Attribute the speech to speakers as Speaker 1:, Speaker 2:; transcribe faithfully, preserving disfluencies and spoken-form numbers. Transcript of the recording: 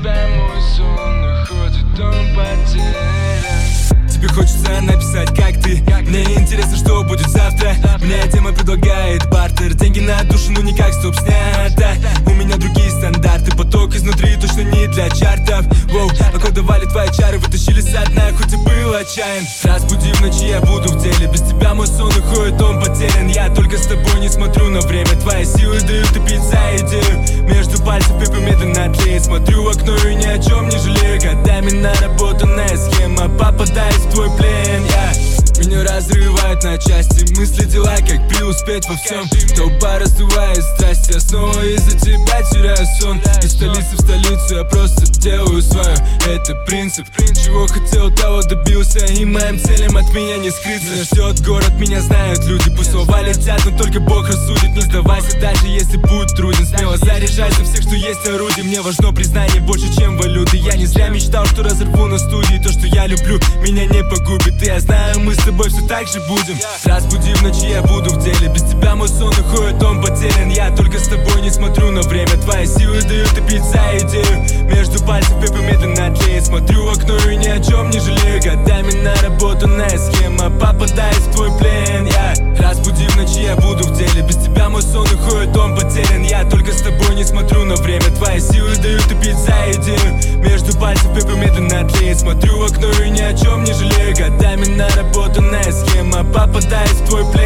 Speaker 1: тебя мой сон уходит, он потерян.
Speaker 2: Тебе хочется написать, как ты. Мне интересно, что будет завтра. Мне тема предлагает бартер. Деньги на душу, ну никак, стоп, снято. У меня другие стандарты. Поток изнутри точно не для чартов. Воу, околдовали твои чары, вытащили со дна, хоть и был отчаян. Разбуди в ночи, я буду в деле. Без тебя мой сон уходит, он потерян. Я только с тобой не смотрю на время. Твои силы дают и пить за идею. Между пальцев пепел медленно тлеет. Смотрю в окно и ни о чем не жалею. Годами наработанная схема, попадаюсь в твой плен, я меня разрывает на части. Мысли, дела, как преуспеть во всем. Толпа раздувает страсти. Я снова из-за тебя теряю сон. Из столицы в столицу я просто делаю свое. Это принцип. Чего хотел, того добился. И моим целям от меня не скрыться. Меня ждет город, меня знают люди. Пусть слова летят, но только Бог рассудит. Не сдавайся, даже если путь труден. Смело заряжайся всех, что есть орудие. Мне важно признание больше, чем валюты. Я не зря мечтал, что разорву на студии. То, что я люблю, меня не погубит. И я знаю, мы с тобой все так же будем. Разбуди в ночи, я буду в деле. Без тебя мой сон уходит, он потерян. Я только с тобой не смотрю на время. Твои силы дают и пить за идею. Между пальцев пепел медленно тлеет. Смотрю в окно и ни о чем не жалею. Годами наработанная схема, попадаюсь в твой плен, я разбуди в ночи, я буду в деле. Без тебя мой сон уходит, он потерян. Я только с тобой не смотрю на время. Твои силы дают и пить за идею. Между пальцев пепел медленно тлеет. Смотрю в окно и ни о чем не жалею. Годами наработанная схема, попадаюсь в твой плен.